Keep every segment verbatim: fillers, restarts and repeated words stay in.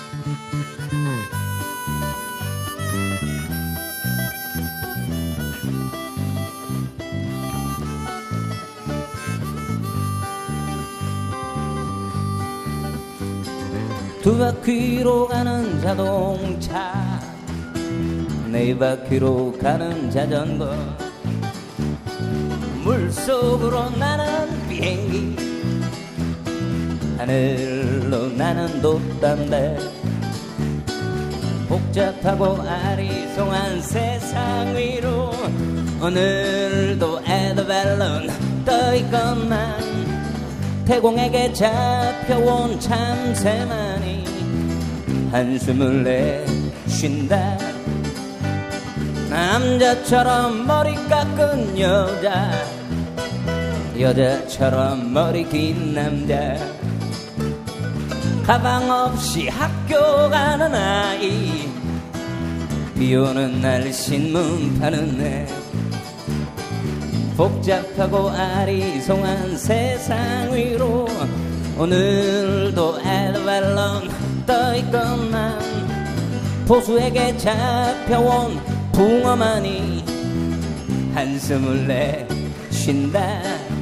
두 바퀴로 가는 자동차, 네 바퀴로 가는 자전거, 물속으로 나는 비행기, 하늘로 나는 돛담배. 복잡하고 아리송한 세상 위로 오늘도 에드벨론 떠있건만 태공에게 잡혀온 참새만이 한숨을 내쉰다. 남자처럼 머리 깎은 여자, 여자처럼 머리 긴 남자, 가방 없이 학교 가는 아이, 비오는 날 신문 파는 애. 복잡하고 아리송한 세상 위로 오늘도 에드벨론 떠있건만 보수에게 잡혀온 붕어만이 한숨을 내쉰다.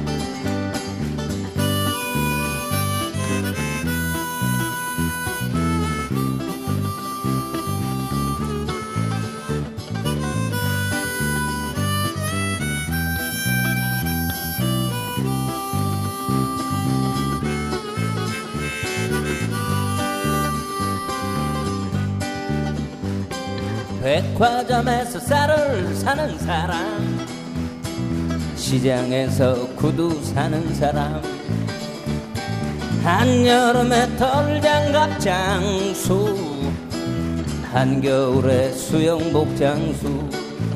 백화점에서 쌀을 사는 사람, 시장에서 구두 사는 사람, 한여름에 털장갑 장수, 한겨울에 수영복 장수,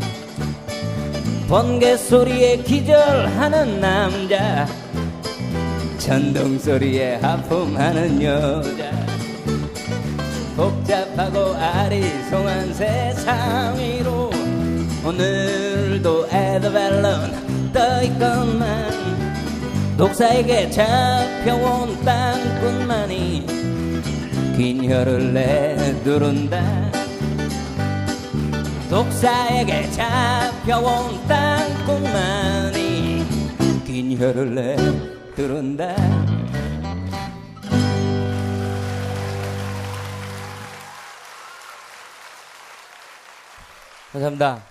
번개소리에 기절하는 남자, 천둥소리에 하품하는 여자. 복잡하고 아리송한 세상 위로 오늘도 에드벨론 떠있건만 독사에게 잡혀온 땅꾼만이 긴 혀를 내두른다. 독사에게 잡혀온 땅꾼만이 긴 혀를 내두른다. 감사합니다.